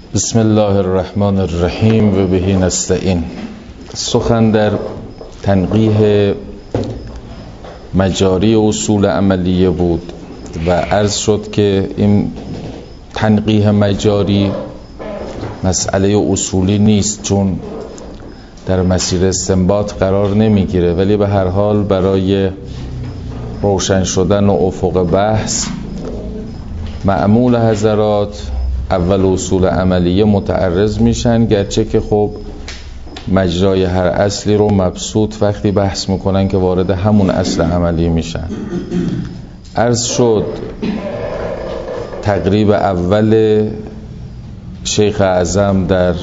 بسم الله الرحمن الرحیم و به نستعین. سخن در تنقیح مجاری اصول عملیه بود و عرض شد که این تنقیح مجاری مسئله اصولی نیست، چون در مسیر استنباط قرار نمیگیره، ولی به هر حال برای روشن شدن و افق بحث معمول حضرات اول اصول عملیه متعرض میشن، گرچه که خب مجرای هر اصلی رو مبسوط وقتی بحث میکنن که وارد همون اصل عملی میشن. عرض شد تقریب اول شیخ اعظم در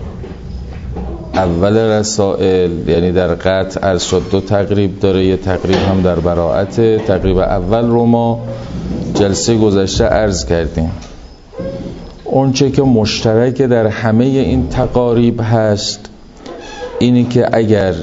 اول رسائل، یعنی در قطع عرض شد 2 تقریب داره، یه تقریب هم در براءت. تقریب اول رو ما جلسه گذشته عرض کردیم. اونچه که مشترک در همه این تقاریب هست اینی که اگر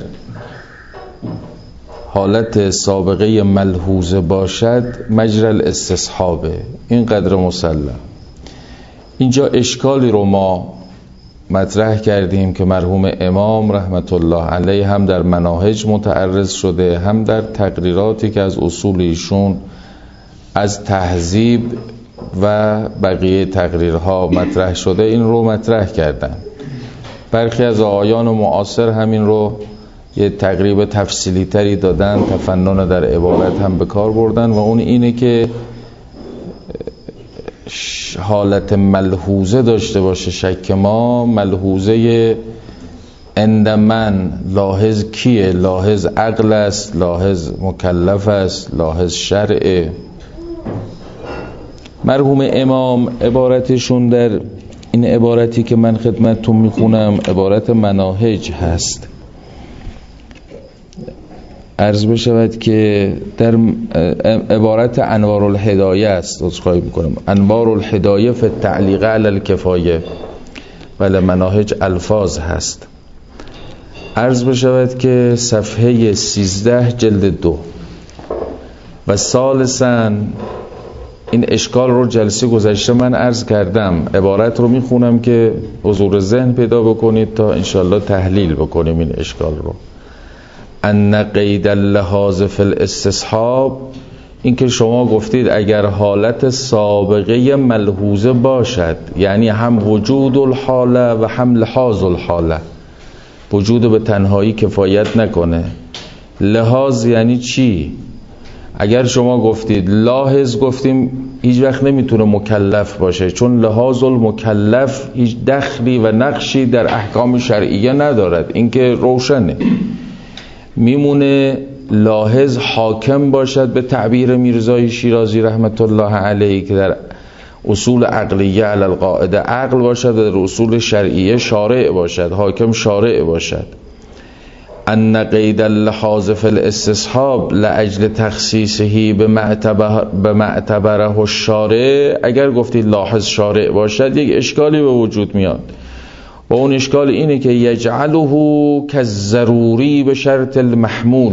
حالت سابقه ملحوظه باشد مجرى الاستصحابه، این قدر مسلم. اینجا اشکالی رو ما مطرح کردیم که مرحوم امام رحمت الله علیه هم در مناهج متعرض شده، هم در تقریراتی که از اصول ایشون از تهذیب و بقیه تقریرها مطرح شده این رو مطرح کردن. برخی از آقایان معاصر همین رو یه تقریب تفصیلی تری دادن، تفنن در عبارت هم به کار بردن، و اون اینه که حالت ملحوظه داشته باشه. شک ما ملحوظه عند من لاحظ کیه؟ لاحظ عقل است، لاحظ مکلف است، لاحظ شرعه. مرحوم امام عبارتشون در این عبارتی که من خدمتتون میخونم عبارت مناهج هست. عرض بشود که در عبارت انوار الهدایه است، عذرخواهی میکنم، انوار الهدایه فی التعلیق علی الکفایه، ولی مناهج الفاظ هست. عرض بشود که صفحه 13 جلد 2. و ثالثاً این اشکال رو جلسه گذشته من عرض کردم، عبارت رو میخونم که حضور ذهن پیدا بکنید تا انشالله تحلیل بکنیم این اشکال رو. ان قید اللحاظ فی الاستصحاب، این که شما گفتید اگر حالت سابقه ملحوظه باشد، یعنی هم وجود الحاله و هم لحاظ الحاله، وجود به تنهایی کفایت نکنه. لحاظ یعنی چی؟ اگر شما گفتید لاحظ، گفتیم هیچ وقت نمیتونه مکلف باشه، چون لحاظ المکلف هیچ دخلی و نقشی در احکام شرعیه ندارد، این که روشنه. میمونه لاحظ حاکم باشد به تعبیر میرزای شیرازی رحمت الله علیه که در اصول عقلیه علی القاعده عقل باشد و در اصول شرعیه شارع باشد، حاکم شارع باشد. ان قید اللحاظ فی الاستصحاب لاجل تخصیصه بما اعتبره الشارع، اگر گفتید لاحظ شارع باشد یک اشکالی به وجود میاد، و اون اشکال اینه که یجعله کالضروری به شرط المحمول،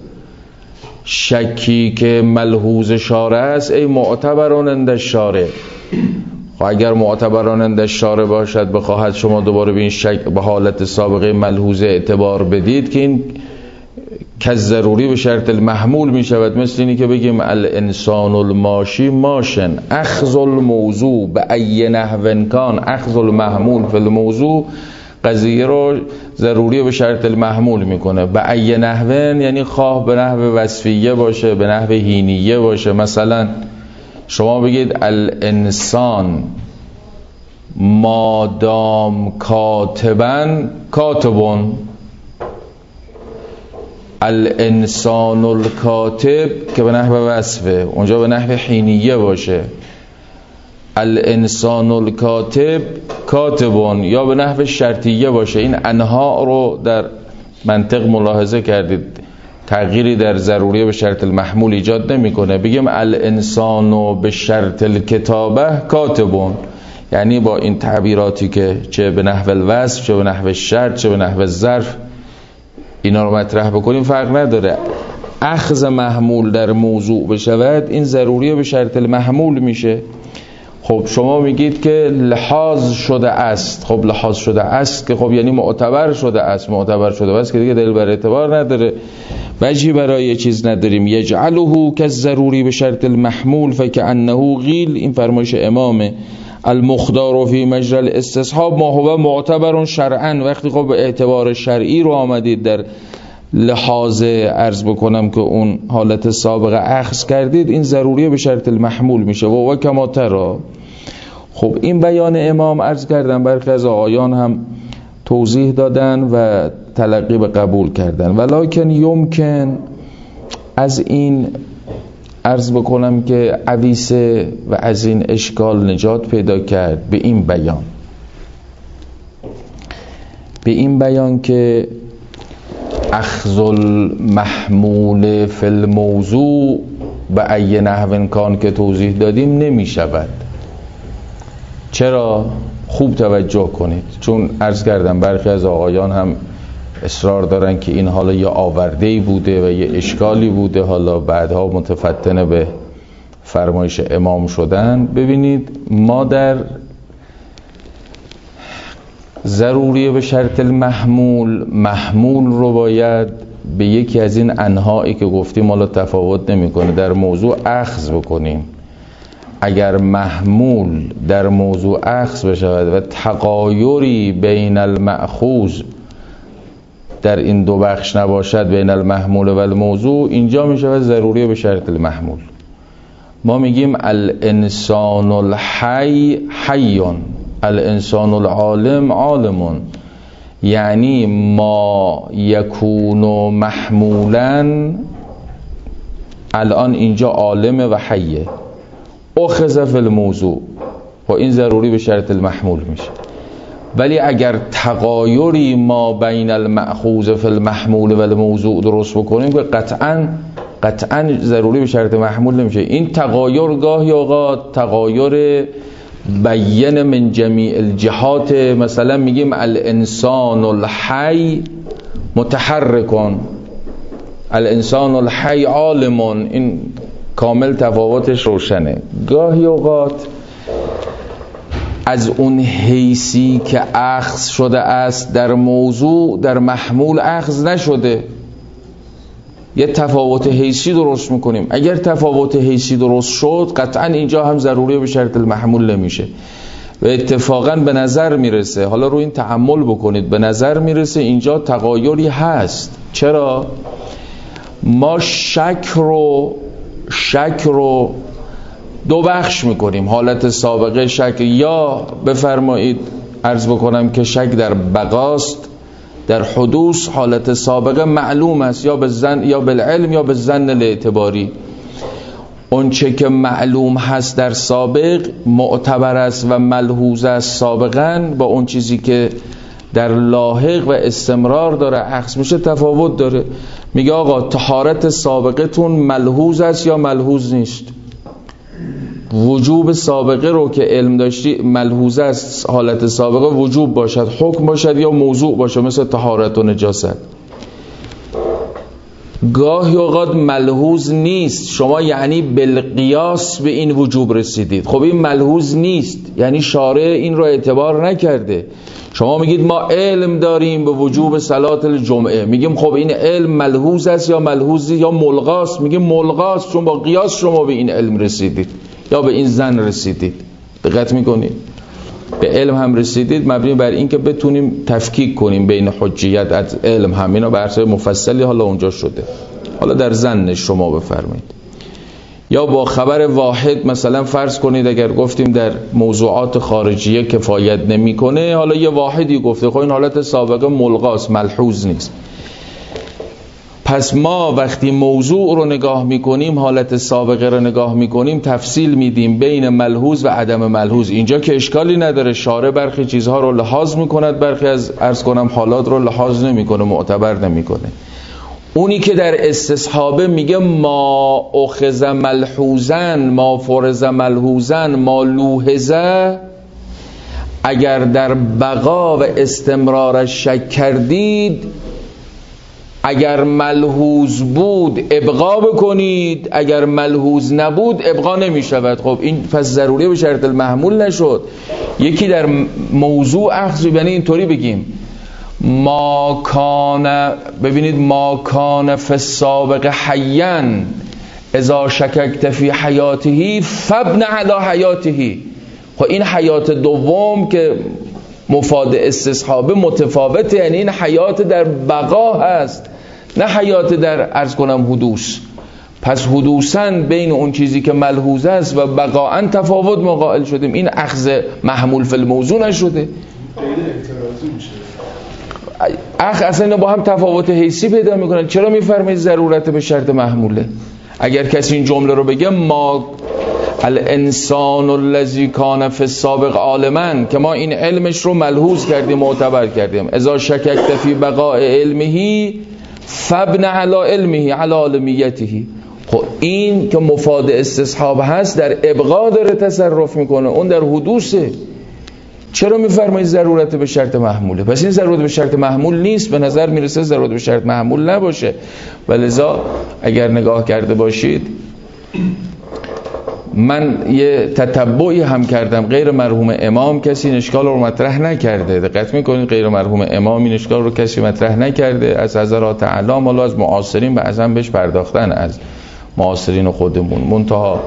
شکی که ملحوظ شارع است ای معتبران عند الشارع. اگر معتبران عند الشارع باشد بخواهد شما دوباره به این شک به حالت سابقه ملحوظه اعتبار بدید که این کالضروری به شرط المحمول می شود. مثل اینی که بگیم الانسان الماشی ماشن، اخذ الموضوع به ای نحو کان، اخذ المحمول فی الموضوع قضیه رو ضروری به شرط المحمول میکنه. به ای نحو یعنی خواه به نحو وصفیه باشه، به نحو هینیه باشه. مثلا شما بگید الانسان مادام کاتبن کاتبون، الانسان الکاتب که به نحو وصفه، اونجا به نحو حینیه باشه. الانسان الکاتب کاتبون یا به نحو شرطیه باشه. این انها رو در منطق ملاحظه کردید، تغییری در ضروری به شرط المحمول ایجاد نمیکنه. بگیم الانسان به شرط الکتابه کاتبون، یعنی با این تعبیراتی که چه به نحو الوصف، چه به نحو شرط، چه به نحو ظرف اینا رو مطرح بکنیم فرق نداره. اخذ محمول در موضوع بشود این ضروری به شرط المحمول میشه. خب شما میگید که لحاظ شده است. خب لحاظ شده است که خب یعنی معتبر شده است. معتبر شده است که دیگه دلیل بر اعتبار نداره، وجهی برای چیز نداریم. یجعله کالضروری به شرط المحمول فکأنه قیل، این فرمایش امامه. المختار فی مجرى الاستصحاب ما هو معتبر شرعا. وقتی خب به اعتبار شرعی رو آمدید در لحاظ عرض بکنم که اون حالت سابقه اخذ کردید، این ضروری به شرط المحمول میشه. و کما ترا. خب این بیان امام عرض کردن، برخی از آقایان هم توضیح دادن و تلقی به قبول کردن. ولکن یمکن از این عرض بکنم که عویسه و از این اشکال نجات پیدا کرد به این بیان که اخذ المحمول فی الموضوع به ای نحو کان که توضیح دادیم نمی شود. چرا؟ خوب توجه کنید، چون عرض کردم برخی از آقایان هم اصرار دارن که این حالا یا آورده‌ای بوده و یه اشکالی بوده، حالا بعدها متفتن به فرمایش امام شدن. ببینید ما در ضروری به شرط محمول رو باید به یکی از این انواعی که گفتیم حالا تفاوت نمی‌کنه در موضوع اخذ بکنیم. اگر محمول در موضوع اخذ بشود و تغایری بین المأخوذ در این دو بخش نباشد، بین المحمول و الموضوع، اینجا میشود ضروری به شرط المحمول. ما میگیم الانسان الحی حیون، الانسان العالم عالمون، یعنی ما یکون محمولا الان اینجا عالم و حیه، اخذ فی الموضوع، و این ضروری به شرط المحمول میشه. ولی اگر تغایری ما بین المأخوذ فی المحمول و الموضوع درست بکنیم که قطعاً ضروری به شرط محمول نمیشه. این تغایر گاهی اوقات تغایر بیان من جمیع الجهات، مثلا میگیم الانسان الحی متحرکون، الانسان الحی عالمون، این کامل تفاوتش روشنه. گاهی اوقات از اون حیثی که اخذ شده است در موضوع در محمول اخذ نشده، یه تفاوت حیثی درست میکنیم. اگر تفاوت حیثی درست شد قطعا اینجا هم ضروری به شرط المحمول نمیشه. و اتفاقا به نظر میرسه، حالا رو این تأمل بکنید، به نظر میرسه اینجا تغایری هست. چرا؟ ما شک رو دو بخش میکنیم. حالت سابقه شک، یا بفرمایید عرض بکنم که شک در بقاست، در حدوث حالت سابقه معلوم است، یا بالظن یا بالعلم یا بالظن الاعتباری. اون چه که معلوم هست در سابق معتبر است و ملحوظ است سابقا، با اون چیزی که در لاحق و استمرار داره اخذ میشه تفاوت داره. میگه آقا طهارت سابقتون ملحوظ است یا ملحوظ نیست؟ وجوب سابقه رو که علم داشتی ملحوظ است، حالت سابقه وجوب باشد، حکم باشد یا موضوع باشه، مثل طهارت و نجاست. گاهی اوقات ملحوظ نیست، شما یعنی بالقیاس به این وجوب رسیدید. خب این ملحوظ نیست، یعنی شارع این رو اعتبار نکرده. شما میگید ما علم داریم به وجوب صلات الجمعه، میگیم خب این علم ملحوظ است یا ملحوظ یا ملغاست؟ میگیم ملغاست، چون با قیاس شما به این علم رسیدید یا به این ظن رسیدید. دقت میکنید؟ به علم هم رسیدید مبنی بر این که بتونیم تفکیک کنیم بین حجیت از علم هم، اینا بحث مفصلی حالا اونجا شده، حالا در ظن شما بفرمایید. یا با خبر واحد مثلا فرض کنید اگر گفتیم در موضوعات خارجیه کفایت نمیکنه، حالا یه واحدی گفته خب این حالت سابقه ملغاست، ملحوظ نیست. پس ما وقتی موضوع رو نگاه میکنیم، حالت سابقه رو نگاه میکنیم، تفصیل میدیم بین ملحوظ و عدم ملحوظ. اینجا که اشکالی نداره، شارع برخی چیزها رو لحاظ میکند، برخی از عرض کنم حالات رو لحاظ نمیکنه، معتبر نمیکنه. اونی که در استصحابه میگه ما اخذ ملحوظا، ما فرض ملحوظا، ما لوحظه، اگر در بقا و استمرارش شک کردید اگر ملحوظ بود ابقا بکنید، اگر ملحوظ نبود ابقا نمی شود. خب این پس ضروری به شرط المحمول نشد. یکی در موضوع اخذ، یعنی اینطوری بگیم ما کان، ببینید ما کان فی السابق حیا اذا شککت فی حیاته فابن علی حیاته. خب این حیات دوم که مفاد استصحابه متفاوته، یعنی این حیات در بقا هست نه حیات در عرض کنم حدوث. پس حدوثاً بین اون چیزی که ملحوظ است و بقاءً تفاوت ما قائل شدیم. این اخذ محمول فی الموضوع نشده. اصلا اینا با هم تفاوت حیثی پیدا میکنن. چرا میفرمایید ضرورت به شرط محموله؟ اگر کسی این جمله رو بگه ما الانسان الذی کان فی السابق عالما، که ما این علمش رو ملحوظ کردیم معتبر کردیم، اذا شککت فی بقاء علمه فابن علی علمه علی عالمیته. خب این که مفاد استصحاب هست در ابقا داره تصرف میکنه، اون در حدوثه. چرا میفرمایید ضرورت به شرط محموله؟ پس این ضرورت به شرط محمول نیست، به نظر میرسه ضرورت به شرط محمول نباشه. ولذا اگر نگاه کرده باشید من یه تتبعی هم کردم، غیر مرحوم امام کسی این اشکال رو مطرح نکرده. دقت میکنید غیر مرحوم امام این اشکال رو کسی مطرح نکرده. از حضرات علام حالا از معاصرین بعضا بهش پرداختن، از معاصرین خودمون، منتها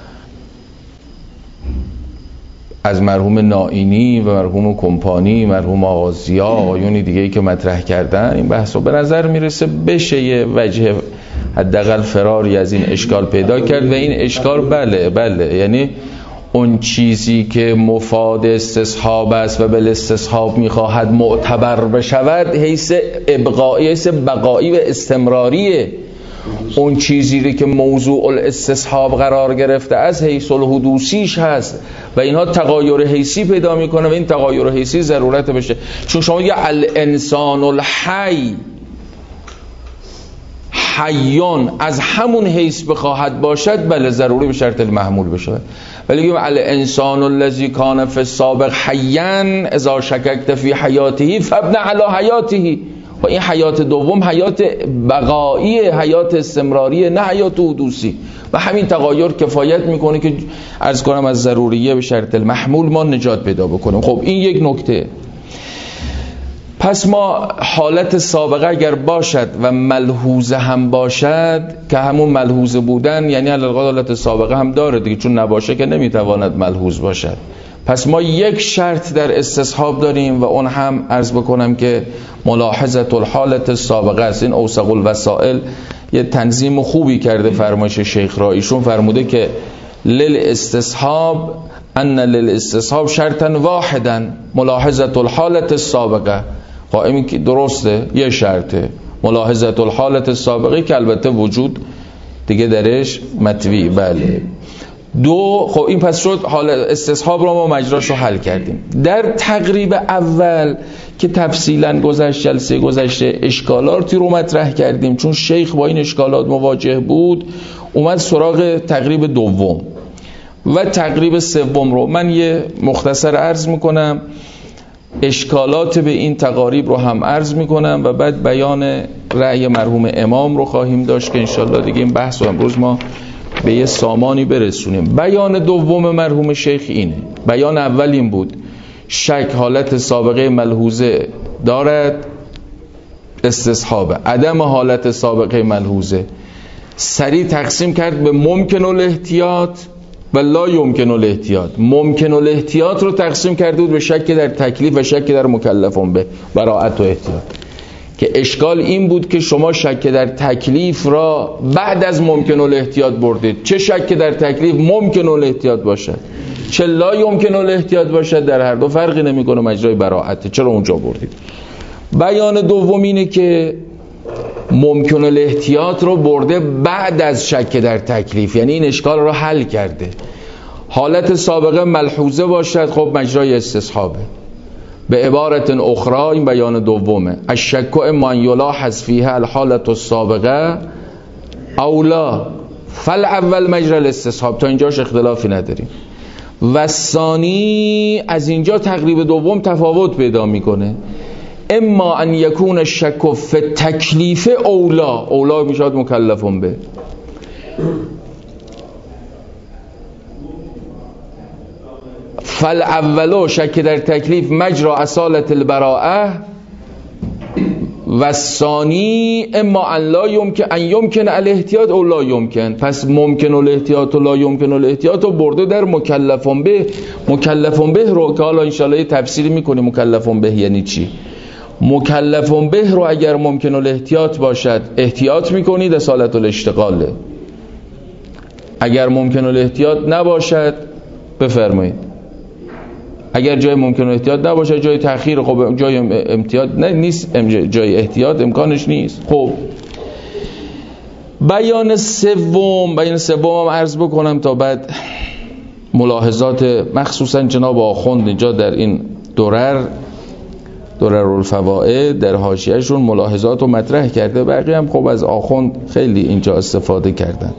از مرحوم نائینی و مرحوم کمپانی، مرحوم آغازیا، آقایونی دیگه‌ای که مطرح کردن این بحثو به نظر میرسه بشه یه وجه حداقل فراری از این اشکال پیدا کرد. و این اشکال بله یعنی اون چیزی که مفاد استصحاب است و بالاستصحاب میخواهد معتبر بشود حیث ابقایی، حیث بقایی و استمراریه. اون چیزی که موضوع الاستصحاب قرار گرفته از حیث الحدوثیش هست و اینها تغایر حیثی پیدا میکنه و این تغایر حیثی ضرورت بشه. چون شما میگه الانسان الحی حیان، از همون حیث بخواهد باشد بله ضروری به شرط المحمول بشه. ولی میگه الانسان الذی کان فی السابق حیا اذا شککت فی حیاته فابن علی حیاته. و این حیات دوم حیات بقاییه، حیات استمراریه، نه حیات حدوثی. و همین تغایر کفایت میکنه که عرض کنم از ضروریه به شرط المحمول ما نجات پیدا بکنیم. خب این یک نکته. پس ما حالت سابقه اگر باشد و ملحوظه هم باشد، که همون ملحوظه بودن یعنی حالت سابقه هم داره دیگه، چون نباشه که نمیتواند ملحوظ باشد. پس ما یک شرط در استصحاب داریم و اون هم عرض بکنم که ملاحظه الحالت السابقه است. این اوثق الوسائل یه تنظیم خوبی کرده فرمایش شیخ را. ایشون فرموده که للاستصحاب ان للاستصحاب شرطا واحدا ملاحظه الحالت السابقه. قائمی که درسته یه شرطه ملاحظه الحالت السابقه که البته وجود دیگه درش مطوی. بله دو. خب این پس شد حال استصحاب رو ما مجراش رو حل کردیم. در تقریب اول که تفصیلا گذشت جلسه گذشته اشکالاتی رو مطرح کردیم، چون شیخ با این اشکالات مواجه بود اومد سراغ تقریب دوم و تقریب سوم رو من یه مختصر عرض میکنم، اشکالات به این تقاریب رو هم عرض میکنم و بعد بیان رأی مرحوم امام رو خواهیم داشت که انشالله دیگه این بحث رو امروز ما به یه سامانی برسونیم. بیان دوم مرحوم شیخ اینه. بیان اول این بود شک حالت سابقه ملحوظه دارد استصحابه، عدم حالت سابقه ملحوظه سریع تقسیم کرد به ممکن الاحتیاط و لا یمکن الاحتیاط. ممکن الاحتیاط رو تقسیم کرده بود به شک در تکلیف و شک در مکلفون به براءت و احتیاط، که اشکال این بود که شما شک در تکلیف را بعد از ممکن الاحتیاط بردید. چه شک در تکلیف ممکن الاحتیاط باشد چه لا یمکن الاحتیاط باشد در هر دو فرقی نمیکنه، مجرای براءت، چرا اونجا بردید؟ بیان دوم اینه که ممکن الاحتیاط رو برده بعد از شک در تکلیف، یعنی این اشکال رو حل کرده. حالت سابقه ملحوظه باشد خب مجرای استصحابه. به عبارت اخرى این بیان دومه الشک اما یلاحظ فیها الحالت السابقه اولا فالاول مجرى الاستصحاب. تا اینجاش اختلافی نداریم. و ثانی از اینجا تقریب دوم تفاوت پیدا میکنه. اما ان یکون الشک فی التکلیف اولا میشود مکلفون به. فالاولو شک در تکلیف مجرا اصالت البراءه و الثانی اما ان لا یمکن ان یمکن الاحتیاط او لا یمکن. پس ممکن الاحتیاط و لا یمکن الاحتیاط رو برده در مکلفون به. مکلفون به رو که حالا انشالله یه تفسیری میکنیم مکلفون به یعنی چی. مکلفون به رو اگر ممکن الاحتیاط باشد احتیاط میکنید اصالت الاشتغاله، اگر ممکن الاحتیاط نباشد بفرمایید. اگر جای ممکن احتیاط نباشه جای تأخیر، خب جای امتیاز نیست، جای احتیاط امکانش نیست. خب بیان سوم هم عرض بکنم تا بعد ملاحظات مخصوصا جناب آخوند اینجا در این دررالفوائد در حاشیه‌شون ملاحظات رو مطرح کرده، بقیه هم خب از آخوند خیلی اینجا استفاده کردن.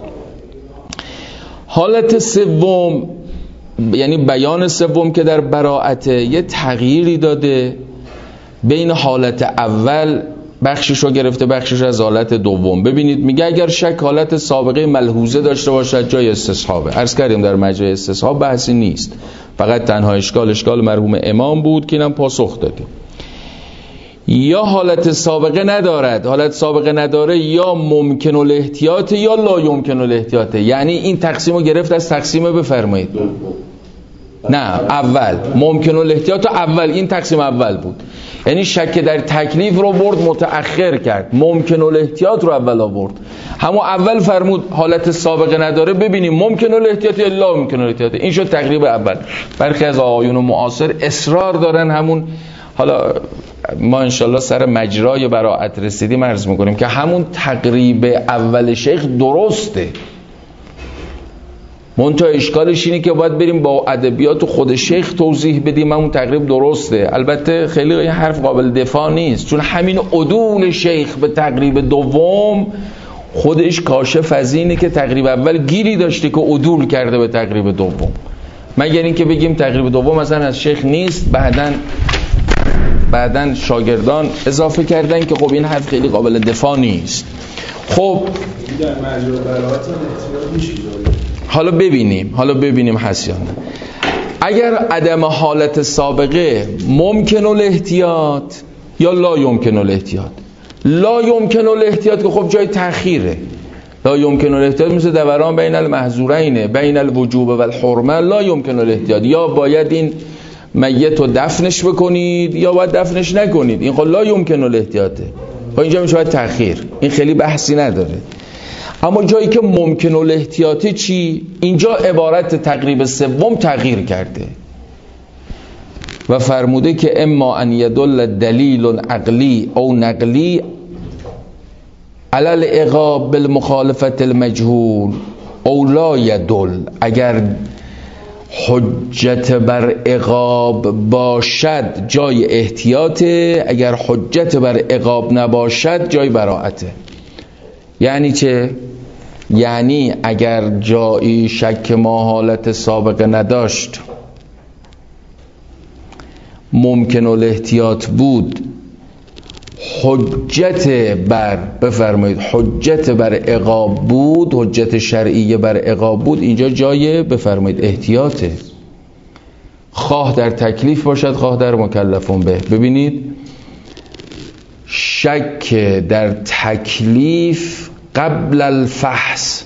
حالت سوم یعنی بیان سوم که در براءت یه تغییری داده بین حالت اول، بخشش رو گرفته بخشش از حالت دوم. ببینید میگه اگر شک حالت سابقه ملحوظه داشته باشد جای استصحابه. عرض کردیم در مجرای استصحاب بحثی نیست، فقط تنها اشکال مرحوم امام بود که اینم پاسخ دادیم. یا حالت سابقه ندارد، حالت سابقه نداره یا ممکن الاحتیاط یا لا یمکن الاحتیاط. یعنی این تقسیم رو گرفت از تقسیم بفرمایید نه اول ممکن الاحتیاط اول، این تقسیم اول بود، یعنی شک در تکلیف رو برد متأخر کرد، ممکن الاحتیاط رو اول آورد. همون اول فرمود حالت سابقه نداره ببینیم ممکن الاحتیاط یا لا ممکن الاحتیاط. این شد تقریب اول. برخی از آقایون معاصر اصرار دارن همون، حالا ما انشالله سر مجرای براءت رسیدیم عرض میکنیم که همون تقریب اول شیخ درسته، منتها اشکالش اینه که باید بریم با ادبیات خود شیخ توضیح بدیم همون تقریب درسته. البته خیلی این حرف قابل دفاع نیست، چون همین عدول شیخ به تقریب دوم خودش کاشف از اینه که تقریب اول گیری داشته که عدول کرده به تقریب دوم، مگر اینکه بگیم تقریب دوم مثلا از شیخ نیست بعدن شاگردان اضافه کردن که خب این حرف خیلی قابل دفاع نیست. خب حالا ببینیم هست یا نه. اگر عدم حالت سابقه ممکن الاحتیاط یا لا یمکن الاحتیاط. لا یمکن الاحتیاط که خب جای تأخیره، لا یمکن الاحتیاط مثل دوران بین المحظورین بین الوجوب و الحرمه. لا یمکن الاحتیاط یا باید این میت رو دفنش بکنید یا باید دفنش نکنید، این خب لا یمکن الاحتیاطه، خب اینجا میشه تأخیر، این خیلی بحثی نداره. اما جایی که ممکن الاحتیاطه چی؟ اینجا عبارت تقریب سوم تغییر کرده و فرموده که اما ان یدل دلیل عقلی او نقلی علی العقاب بالمخالفت المجهول او لا یدل. اگر حجت بر عقاب باشد جای احتیاطه، اگر حجت بر عقاب نباشد جای براءته. یعنی چه؟ یعنی اگر جایی شک ما حالت سابقه نداشت ممکن الاحتیاط بود، حجت بر بفرمایید حجت بر عقاب بود، حجت شرعیه بر عقاب بود، اینجا جای بفرمایید احتیاطه، خواه در تکلیف باشد خواه در مکلفون به. ببینید شک در تکلیف قبل الفحص،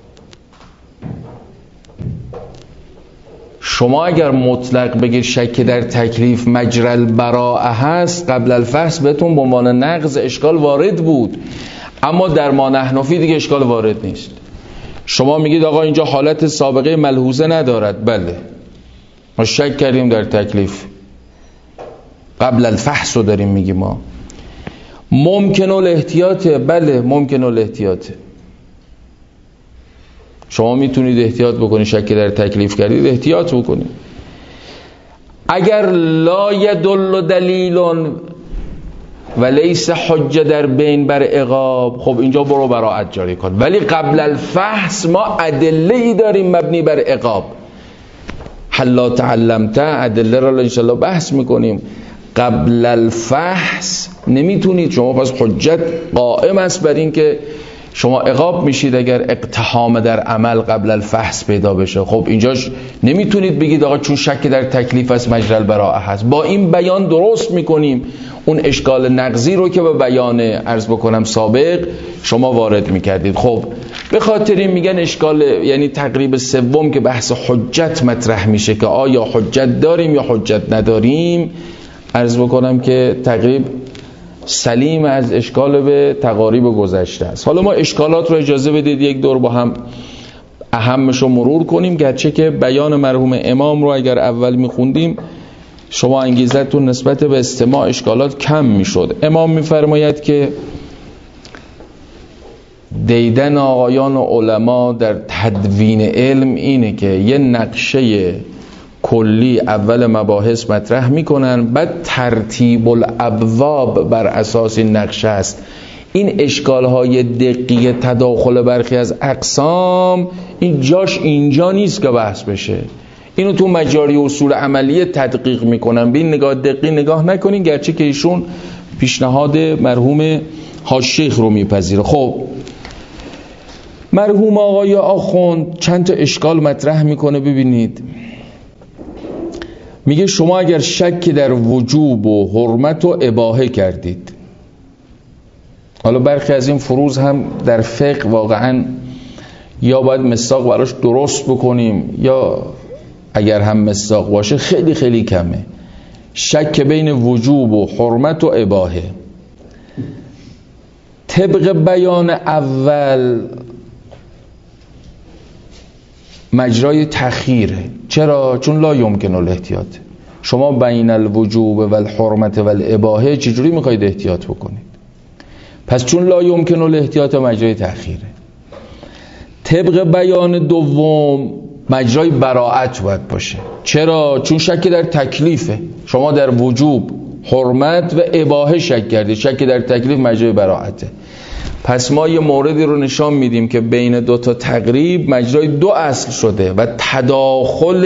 شما اگر مطلق بگید شک در تکلیف مجرى البراءه هست، قبل الفحص بهتون به عنوان نقض اشکال وارد بود، اما در ما نحنفی دیگه اشکال وارد نیست. شما میگید آقا اینجا حالت سابقه ملحوظه ندارد، بله ما شک کردیم در تکلیف، قبل الفحص رو داریم میگیم ما. ممکن الاحتیاطه، بله ممکن الاحتیاطه، شما میتونید احتیاط بکنید، شک در تکلیف کردید احتیاط بکنید. اگر لا یدل دلیل و لیس حجه در بین بر عقاب، خب اینجا برو براءت جاری کن، ولی قبل الفحص ما ادله ای داریم مبنی بر عقاب. حلا تعلمت ادله را انشاءالله بحث میکنیم. قبل الفحص نمیتونید شما، پس حجت قائم است بر این که شما عقاب میشید اگر اقتحام در عمل قبل الفحص پیدا بشه. خب اینجاش نمیتونید بگید آقا چون شک در تکلیف است مجری البراءه هست. با این بیان درست میکنیم اون اشکال نقضی رو که به بیان عرض بکنم سابق شما وارد میکردید. خب به خاطر این میگن اشکال، یعنی تقریب سوم که بحث حجت مطرح میشه که آیا حجت داریم یا حجت نداریم، عرض بکنم که تقریب سلیم از اشکال به تقاریب گذشته است. حالا ما اشکالات رو اجازه بدید یک دور با هم اهمش رو مرور کنیم، گرچه که بیان مرحوم امام رو اگر اول میخوندیم شما انگیزتون نسبت به استماع اشکالات کم میشد. امام میفرماید که دیدن آقایان و علما در تدوین علم اینه که یه نقشه کلی اول مباحث مطرح میکنن، بعد ترتیب الابواب بر اساس این نقشه است. این اشکالهای دقیق تداخل برخی از اقسام این جاش اینجا نیست که بحث بشه. اینو تو مجاری اصول عملیه تدقیق میکنن، به این نگاه دقیق نگاه نکنین، گرچه که ایشون پیشنهاد مرحوم حاج شیخ رو میپذیره. خب مرحوم آقای آخوند چند تا اشکال مطرح میکنه. ببینید میگه شما اگر شک در وجوب و حرمت و اباحه کردید، حالا برخی از این فروض هم در فقه واقعا یا باید مصداق براش درست بکنیم یا اگر هم مصداق باشه خیلی خیلی کمه. شک بین وجوب و حرمت و اباحه طبق بیان اول مجرای تأخیره. چرا؟ چون لا یمکن الاحتیاط. شما بین الوجوب و الحرمت و الاباحه چجوری میخواید احتیاط بکنید؟ پس چون لا یمکن الاحتیاط مجرای تأخیره. طبق بیان دوم مجرای براءت باید باشه. چرا؟ چون شک در تکلیفه. شما در وجوب، حرمت و اباحه شک کردید، شک در تکلیف مجرای براءته. پس ما یه موردی رو نشان میدیم که بین دو تا تقریب مجرای دو اصل شده و تداخل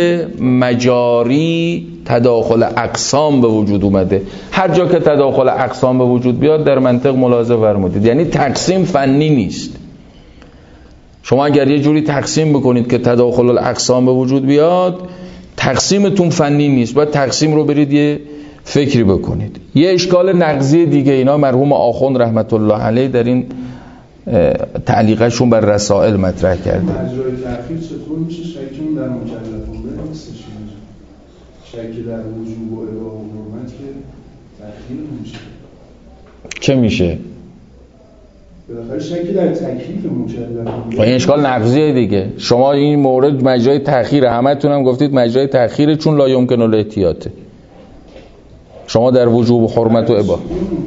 مجاری، تداخل اقسام به وجود اومده. هر جا که تداخل اقسام به وجود بیاد در منطق ملاحظه فرمودید، یعنی تقسیم فنی نیست. شما اگر یه جوری تقسیم بکنید که تداخل الاقسام به وجود بیاد، تقسیمتون فنی نیست، باید تقسیم رو برید یه فکری بکنید. یه اشکال نقضی دیگه اینا مرحوم آخوند رحمت الله علیه در این تعلیقشون بر رسائل مطرح کرده. مجرای تأخیر چطور میشه؟ شکمون در مکلفون نیستش. شک در وجوب و اباحه و حرمت که تأخیر نمیشه. چه میشه؟ بالاخره شک در تکلیف مکلفون. این اشکال نقضیه دیگه. شما این مورد مجرای تأخیر، همتون هم گفتید مجرای تأخیر چون لا یمکن الاحتیاطه. شما در وجوب و حرمت و اباحه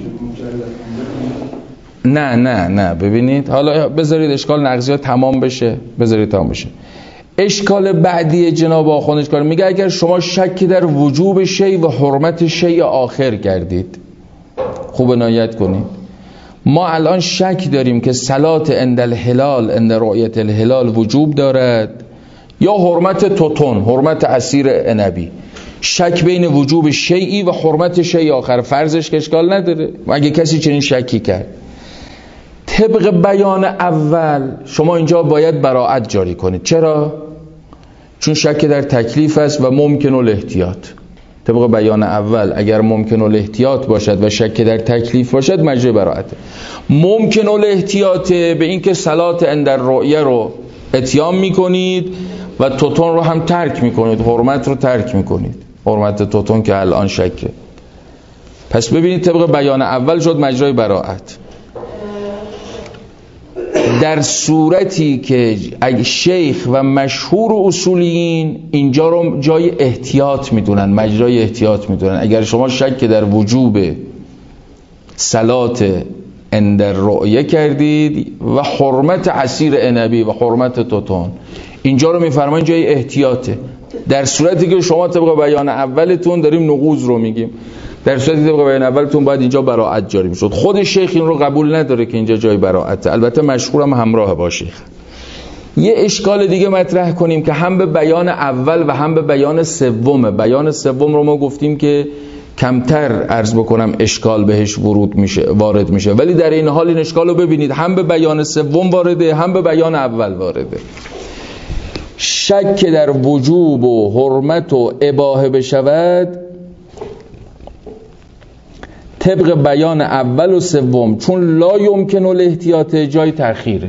نه ببینید، حالا بذارید اشکال نقضی تمام بشه، بذارید تمام بشه. اشکال بعدی جناب آخوند اشکال میگه اگر شما شک در وجوب شیء و حرمت شیء آخر کردید، خوب عنایت کنید. ما الان شک داریم که صلات عند الهلال، عند رؤیت الهلال وجوب دارد یا حرمت توتون، حرمت عصیر عنبی. شک بین وجوب شیئی و حرمت شیء آخر، فرضش که اشکال نداره اگه کسی چنین شکی کرد. طبق بیان اول شما اینجا باید براءت جاری کنید. چرا؟ چون شک در تکلیف است و ممکن الاحتیاط. طبق بیان اول اگر ممکن الاحتیاط باشد و شک در تکلیف باشد مجرای براءت. ممکن الاحتیاط به این که صلات عند الرؤیه رو اتیان میکنید و توتون رو هم ترک میکنید، حرمت رو ترک میکنید، حرمت توتون که الان شکه. پس ببینید طبق بیان اول شد مجرای براءت. در صورتی که شیخ و مشهور اصولیین اینجا رو جای احتیاط میدونن، مجرای احتیاط میدونن. اگر شما شک در وجوب صلات عند الرؤیه کردید و حرمت عصیر عنبی و حرمت توتون، اینجا رو میفرمایید جای احتیاطه. در صورتی که شما طبق بیان اولتون داریم نقوض رو میگیم، در صورتی طبق بیان اولتون باید اینجا براءت جاری میشد. خود شیخ این رو قبول نداره که اینجا جای براءته، البته مشهورم همراه با شیخ. یه اشکال دیگه مطرح کنیم که هم به بیان اول و هم به بیان سومه. بیان سوم رو ما گفتیم که کمتر عرض بکنم اشکال بهش وارد میشه، ولی در این حال این اشکال رو ببینید هم به بیان سوم وارده هم به بیان اول وارده. شک که در وجوب و حرمت و اباحه بشود طبق بیان اول و سوم، چون لا یمکن الاحتیاط جای تأخیره.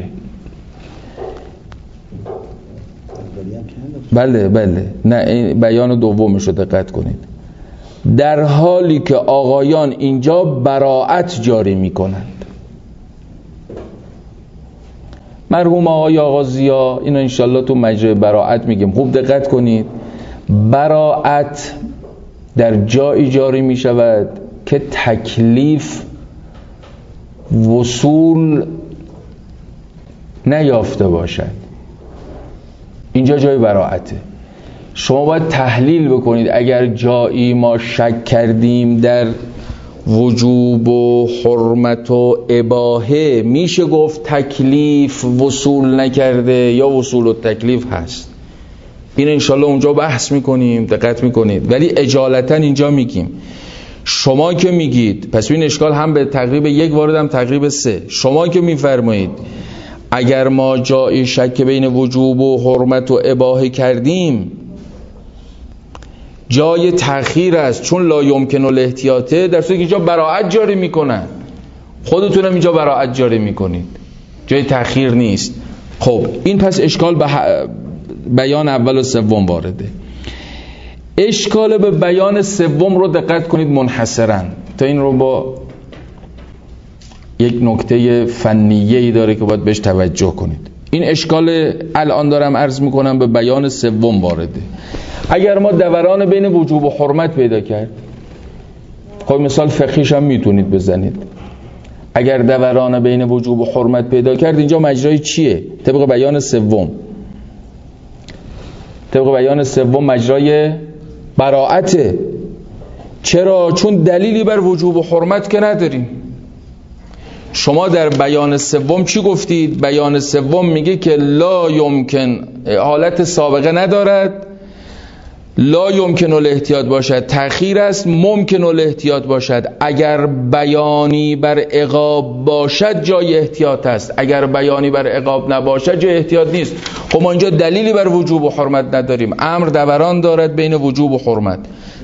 بله نه بیان دومش رو دقت کنید. در حالی که آقایان اینجا براءت جاری میکنند. مرحوم آقای آغازیا اینو انشالله تو مجرای براءت میگیم، خوب دقت کنید. براءت در جایی جاری میشود که تکلیف وصول نیافته باشد. اینجا جای براءته. شما باید تحلیل بکنید. اگر جایی ما شک کردیم در وجوب و حرمت و اباحه، میشه گفت تکلیف وصول نکرده یا وصول و تکلیف هست. این انشالله اونجا بحث میکنیم، دقت میکنید. ولی اجالتا اینجا میگیم شما که میگید، پس این اشکال هم به تقریب 1 وارد هم تقریب 3. شما که میفرمایید اگر ما جایی شک بین وجوب و حرمت و اباحه کردیم جای تأخیر است، چون لا یمکن الاحتیاطه، در صورتی که اینجا براءت جاری میکنن. خودتونم اینجا براءت جاری میکنید، جای تأخیر نیست. خب این پس اشکال به بیان اول و سوم وارده. اشکال به بیان سوم رو دقت کنید منحصرا. تا این رو با یک نکته فنیه‌ای داره که باید بهش توجه کنید. این اشکال الان دارم عرض میکنم به بیان سوم وارده. اگر ما دوران بین وجوب و حرمت پیدا کرد، خب مثال فقهیش هم میتونید بزنید. اگر دوران بین وجوب و حرمت پیدا کرد، اینجا مجرای چیه؟ طبق بیان سوم. طبق بیان سوم مجرای براءته. چرا؟ چون دلیلی بر وجوب و حرمت که نداریم. شما در بیان سوم چی گفتید؟ بیان سوم میگه که لا یمکن، حالت سابقه ندارد، لا یمکن الاحتیاط باشد تأخیر است، ممکن الاحتیاط باشد. اگر بیانی بر عقاب باشد جای احتیاط است، اگر بیانی بر عقاب نباشد جای احتیاط نیست. خب ما اینجا دلیلی بر وجوب و حرمت نداریم، امر دوران دارد بین وجوب و حرمت.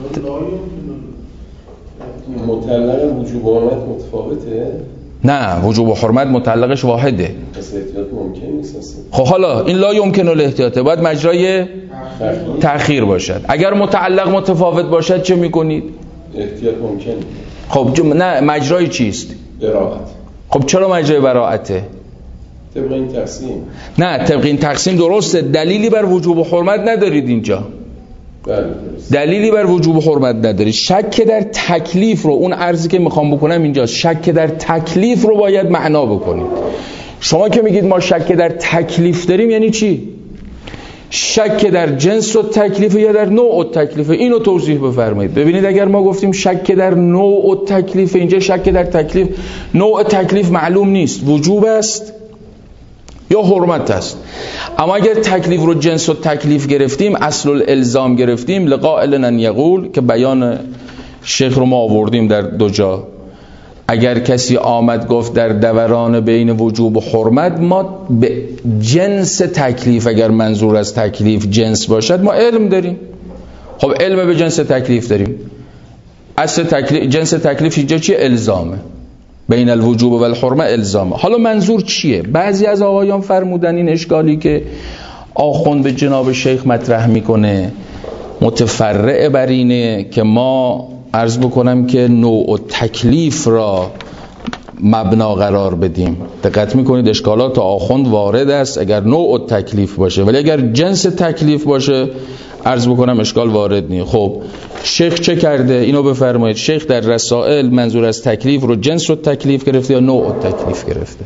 مطلق وجوب و حرمت متفاوته؟ نه، وجوب و حرمت مطلقش واحده. پس احتیاط ممکن نیست. خب حالا این لا یمکن الاحتیاطه، باید مجرای تأخیر باشد. اگر متعلق متفاوت باشد چه میکنید؟ احتیاط ممکن. خب نه، مجرای چیست؟ براءت. خب چرا مجرای براءته؟ طبق این تقسیم. نه، طبق این تقسیم درسته، دلیلی بر وجوب و حرمت ندارید اینجا. دلیلی بر وجوب و حرمت ندارید. شک در تکلیف رو، اون عرضی که میخوام بکنم اینجاست، شک در تکلیف رو باید معنا بکنید. شما که میگید ما شک در تکلیف داریم یعنی چی؟ شک در جنس و تکلیف یا در نوع و تکلیف، اینو توضیح بفرمایید. ببینید اگر ما گفتیم شک در نوع و تکلیف، اینجا شک در تکلیف، نوع تکلیف معلوم نیست، وجوب است یا حرمت است. اما اگر تکلیف رو جنس و تکلیف گرفتیم، اصل الالزام گرفتیم، لقائل ان یقول که بیان شیخ رو ما آوردیم در 2 جا. اگر کسی آمد گفت در دوران بین وجوب و حرمت، ما به جنس تکلیف، اگر منظور از تکلیف جنس باشد، ما علم داریم. خب علم به جنس تکلیف داریم. اصل تکلیف، جنس تکلیف اینجا چیه؟ الزامه. بین الوجوب و الحرمه الزامه. حالا منظور چیه؟ بعضی از آقایان فرمودن این اشکالی که آخوند به جناب شیخ مطرح میکنه متفرع بر اینه که ما عرض بکنم که نوع و تکلیف را مبنا قرار بدیم. دقت میکنید اشکالات آخوند وارد است اگر نوع و تکلیف باشه، ولی اگر جنس تکلیف باشه عرض بکنم اشکال وارد نیست. خب شیخ چه کرده؟ اینو بفرمایید. شیخ در رسائل منظور از تکلیف رو جنس و تکلیف گرفته یا نوع و تکلیف گرفته؟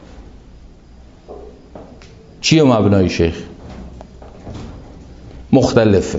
چیه مبنای شیخ؟ مختلفه.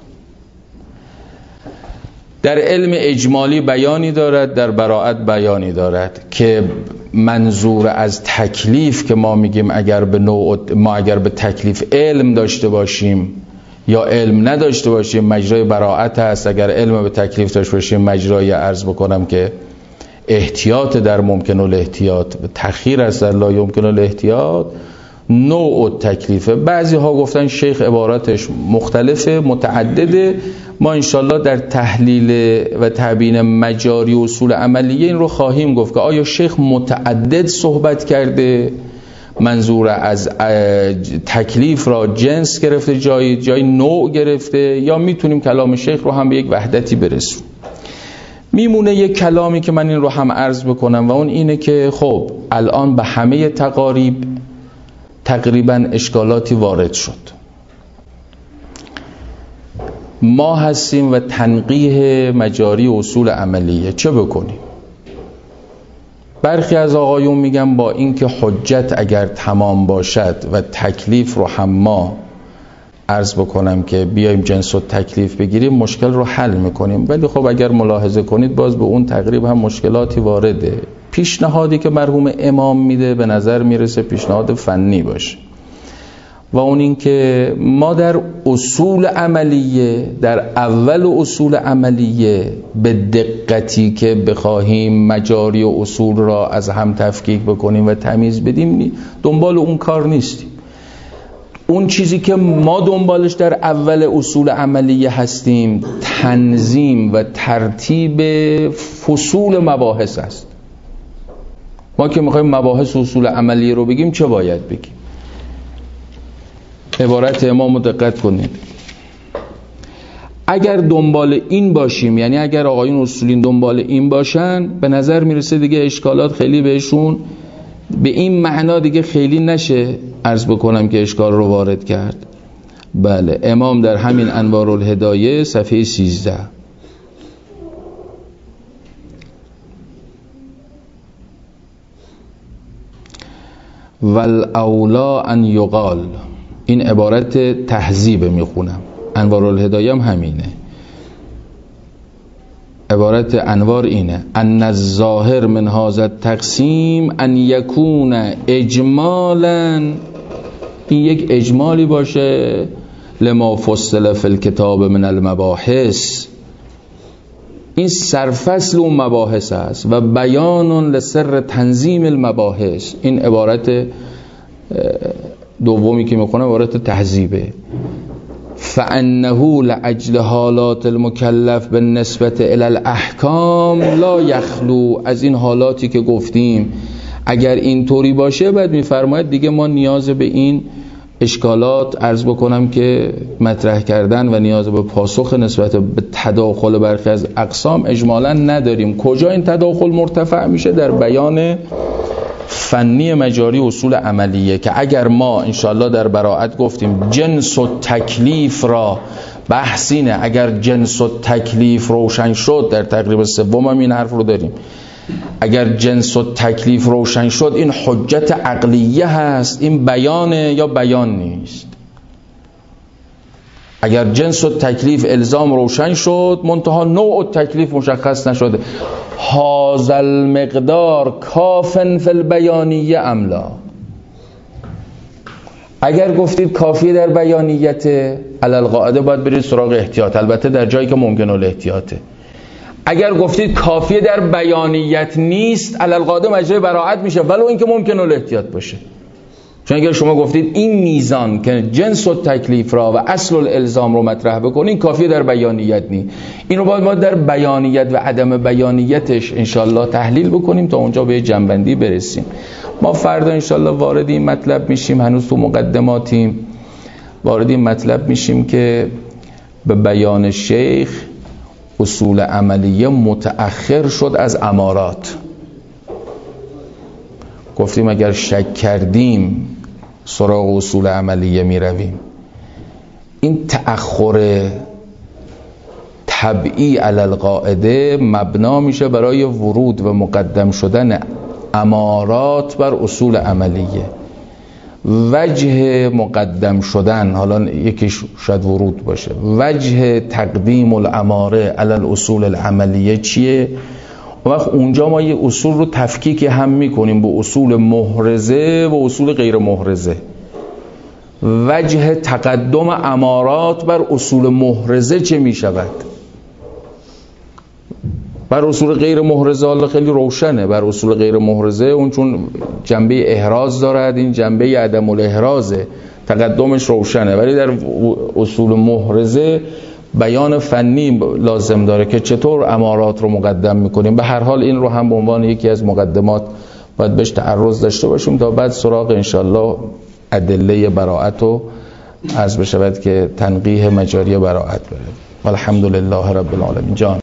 در علم اجمالی بیانی دارد، در براءت بیانی دارد که منظور از تکلیف که ما میگیم اگر به نوع، ما اگر به تکلیف علم داشته باشیم یا علم نداشته باشیم مجرای براءت هست. اگر علم به تکلیف داشته باشیم مجرای عرض بکنم که احتیاط در ممکن الاحتیاط، تأخیر است در لا یمکن الاحتیاط، نوع تکلیفه. بعضی ها گفتن شیخ عباراتش مختلفه، متعدده. ما انشالله در تحلیل و تبیین مجاری و اصول عملیه این رو خواهیم گفت که آیا شیخ متعدد صحبت کرده، منظور از تکلیف را جنس گرفته، جای نوع گرفته، یا میتونیم کلام شیخ رو هم به یک وحدتی برسیم. میمونه یک کلامی که من این رو هم عرض بکنم و اون اینه که خب الان به همه تقاریب تقریبا اشکالاتی وارد شد. ما هستیم و تنقیح مجاری اصول عملیه چه بکنیم؟ برخی از آقایون میگن با اینکه حجت اگر تمام باشد و تکلیف رو هم ما عرض بکنم که بیایم جنس و تکلیف بگیریم مشکل رو حل میکنیم، ولی خب اگر ملاحظه کنید باز به اون تقریب هم مشکلاتی وارده. پیشنهادی که مرحوم امام میده به نظر میرسه پیشنهاد فنی باشه و اون این که ما در اصول عملیه، در اول اصول عملیه به دقتی که بخواهیم مجاری و اصول را از هم تفکیک بکنیم و تمیز بدیم دنبال اون کار نیستیم. اون چیزی که ما دنبالش در اول اصول عملیه هستیم تنظیم و ترتیب فصول مباحث است. ما که میخوایم مباحث اصول عملیه رو بگیم چه باید بگیم؟ عبارت امام دقت کنید. اگر دنبال این باشیم، یعنی اگر آقایون اصولین دنبال این باشن، به نظر میرسه دیگه اشکالات خیلی بهشون به این معنا دیگه خیلی نشه عرض بکنم که اشکال رو وارد کرد. بله، امام در همین انوار الهدایه صفحه 13 والاولا ان یقال، این عبارت تهذیب میخونم، انوار الهدایه هم همینه، عبارت انوار اینه: ان الظاهر من هذا التقسیم ان یکون اجمالا، این یک اجمالی باشه لما فصل فی الکتاب من المباحث، این سرفصل اون مباحث است، و بیان لسر تنظیم المباحث، این عبارت دومی که میخونم عبارت تهذیبه. فانه لاجل حالات المکلف بالنسبه الی الاحکام لا یخلو، از این حالاتی که گفتیم اگر این طوری باشه بعد میفرماید دیگه ما نیاز به این اشکالات عرض بکنم که مطرح کردن و نیاز به پاسخ نسبت به تداخل برخی از اقسام اجمالا نداریم. کجا این تداخل مرتفع میشه؟ در بیان فنی مجاری اصول عملیه، که اگر ما انشالله در براءت گفتیم جنس و تکلیف را بحثینه، اگر جنس و تکلیف روشن شد، در تقریب سوم هم این حرف رو داریم، اگر جنس و تکلیف روشن شد این حجت عقلیه هست، این بیانه یا بیان نیست. اگر جنس و تکلیف الزام روشن شد منتها نوع تکلیف مشخص نشده، هذا المقدار کافن فی البیانیه ام لا، اگر گفتید کافیه در بیانیت علی القاعده باید برید سراغ احتیاط، البته در جایی که ممکن الاحتیاطه. اگر گفتید کافیه در بیانیت نیست علی القاعده مجرای براءت میشه ولو اینکه ممکن الاحتیاط باشه، چون اگر شما گفتید این میزان که جنس و تکلیف را و اصل الالزام رو مطرح بکنین کافیه در بیانیت نیست، این رو باید ما در بیانیت و عدم بیانیتش انشالله تحلیل بکنیم تا اونجا به جنبندی برسیم. ما فردا انشالله وارد این مطلب میشیم، هنوز تو مقدماتیم، وارد این مطلب میشیم که به بیان شیخ اصول عملیه متأخر شد از امارات. گفتیم اگر شک کردیم سراغ اصول عملیه می رویم. این تأخر طبعی علی القاعده مبنا میشه برای ورود و مقدم شدن امارات بر اصول عملیه. وجه مقدم شدن، حالا یکیش شاید ورود باشه، وجه تقدیم الاماره علی الاصول العملیه چیه؟ وقت اونجا ما یه اصول رو تفکیک هم میکنیم به اصول محرزه و اصول غیر محرزه. وجه تقدم امارات بر اصول محرزه چه می شود؟ بر اصول غیر محرزه حالا خیلی روشنه. بر اصول غیر محرزه اون چون جنبه احراز دارد، این جنبه عدم الاحرازه، تقدمش روشنه. ولی در اصول محرزه بیان فنی لازم داره که چطور امارات رو مقدم میکنیم. به هر حال این رو هم به عنوان یکی از مقدمات باید بهش تعرض داشته باشیم تا بعد سراغ انشالله ادله براءت و عرض بشود که تنقیح مجاری براءت بره. والحمدلله رب العالمین. جان